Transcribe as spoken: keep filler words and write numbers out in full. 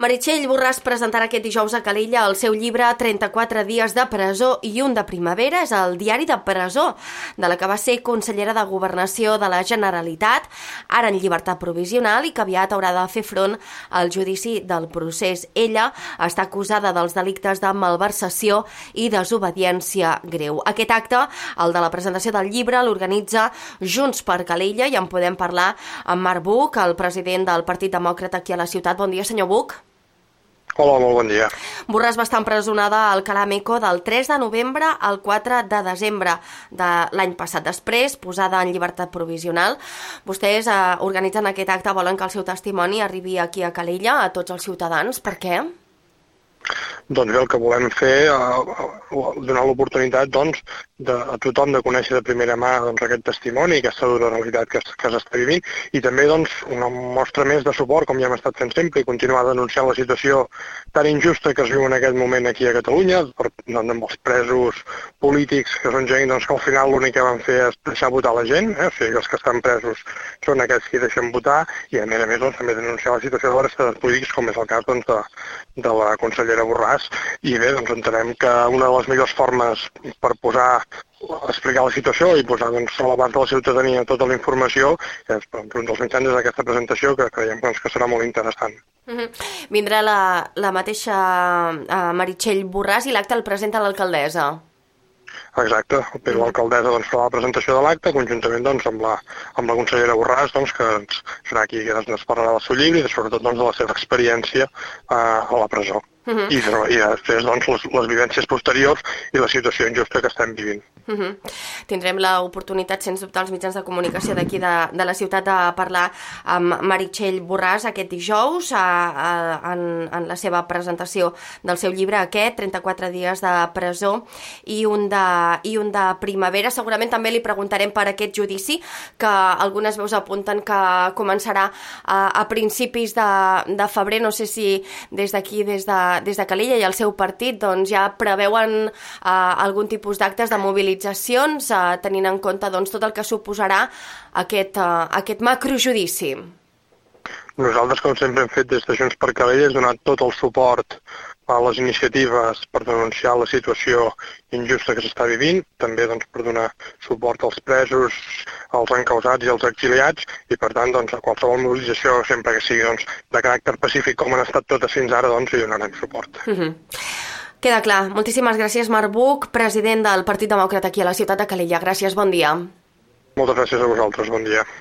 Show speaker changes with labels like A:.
A: Meritxell Borràs presentarà aquest dijous a Calella el seu llibre trenta-quatre dies de presó i un de primavera. És el diari de presó de la que va ser consellera de Governació de la Generalitat, ara en llibertat provisional i que aviat haurà de fer front al judici del procés. Ella està acusada dels delictes de malversació i desobediència greu. Aquest acte, el de la presentació del llibre, l'organitza Junts per Calella i en podem parlar amb Marc Buch, el president del Partit Demòcrata aquí a la ciutat. Bon dia, senyor Buch.
B: Hola, molt bon dia.
A: Borràs va estar empresonada al Cala Meco del tres de novembre al quatre de desembre de l'any passat. Després, posada en llibertat provisional. Vostès eh, organitzen aquest acte, volen que el seu testimoni arribi aquí a Calella, a tots els ciutadans. Per què?
B: Doncs bé, el que volem fer, eh, donar l'oportunitat doncs, de, a tothom de conèixer de primera mà doncs, aquest testimoni, aquesta dura realitat que, que s'està vivint, i també doncs, una mostra més de suport, com ja hem estat fent sempre, i continuar denunciant la situació tan injusta que es viu en aquest moment aquí a Catalunya, per, doncs, amb els presos polítics, que són gent doncs, que al final l'únic que van fer és deixar votar la gent, eh? O sigui, els que estan presos són aquests que deixen votar, i a més a més doncs, també denunciar la situació de la resta dels polítics, com és el cas doncs, de, de la consellera Borràs. I bé, doncs entenem que una de les millors formes per posar, explicar la situació i posar doncs, a l'abast de la ciutadania tota la informació és doncs, un dels mitjans d'aquesta presentació que creiem doncs, que serà molt interessant.
A: Mm-hmm. Vindrà la, la mateixa uh, Meritxell Borràs i l'acte el presenta l'alcaldessa.
B: Exacte, però l'alcaldessa doncs, farà la presentació de l'acte conjuntament doncs, amb, la, amb la consellera Borràs, doncs, que ens serà aquí que ens parlarà del seu llibre i sobretot doncs, de la seva experiència uh, a la presó. Uh-huh. I, i després doncs, les, les vivències posteriors i la situació injusta que estem vivint.
A: Uh-huh. Tindrem l'oportunitat, sens dubte, als mitjans de comunicació d'aquí de, de la ciutat de parlar amb Meritxell Borràs aquest dijous a, a, en, en la seva presentació del seu llibre aquest, trenta-quatre dies de presó i un de, i un de primavera. Segurament també li preguntarem per aquest judici que algunes veus apunten que començarà a, a principis de, de febrer. No sé si des d'aquí, des de des de Calella i el seu partit doncs, ja preveuen eh, algun tipus d'actes de mobilitzacions eh, tenint en compte doncs, tot el que suposarà aquest, eh, aquest macrojudici.
B: Nosaltres, com sempre hem fet des de Junts per Calella, és donar tot el suport a les iniciatives per denunciar la situació injusta que s'està vivint, també doncs, per donar suport als presos, als encausats i als exiliats, i per tant doncs, a qualsevol mobilització, sempre que sigui doncs, de caràcter pacífic com han estat totes fins ara, doncs, hi donarem suport.
A: Uh-huh. Queda clar. Moltíssimes gràcies, Marc Buch, president del Partit Demòcrata aquí a la ciutat de Calella. Gràcies, bon dia.
B: Moltes gràcies a vosaltres, bon dia.